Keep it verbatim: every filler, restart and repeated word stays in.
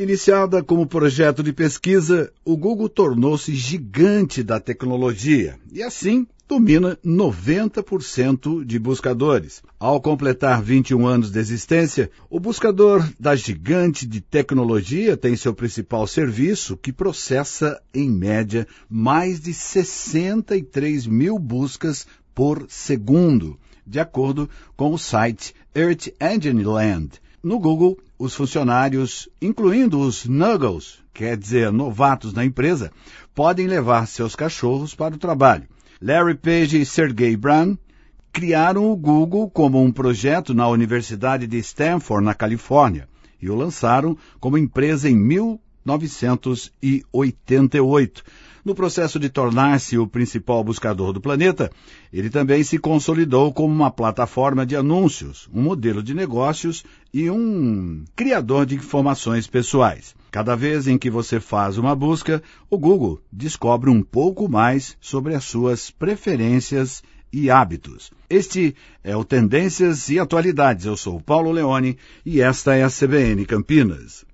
Iniciada como projeto de pesquisa, o Google tornou-se gigante da tecnologia e, assim, domina noventa por cento de buscadores. Ao completar vinte e um anos de existência, o buscador da gigante de tecnologia tem seu principal serviço, que processa, em média, mais de sessenta e três mil buscas por segundo, de acordo com o site Earth Engine Land. No Google, os funcionários, incluindo os Nuggles, quer dizer, novatos na empresa, podem levar seus cachorros para o trabalho. Larry Page e Sergey Brin criaram o Google como um projeto na Universidade de Stanford, na Califórnia, e o lançaram como empresa em mil novecentos e oitenta e oito. No processo de tornar-se o principal buscador do planeta, ele também se consolidou como uma plataforma de anúncios, um modelo de negócios e um criador de informações pessoais. Cada vez em que você faz uma busca, o Google descobre um pouco mais sobre as suas preferências e hábitos. Este é o Tendências e Atualidades. Eu sou o Paulo Leone e esta é a C B N Campinas.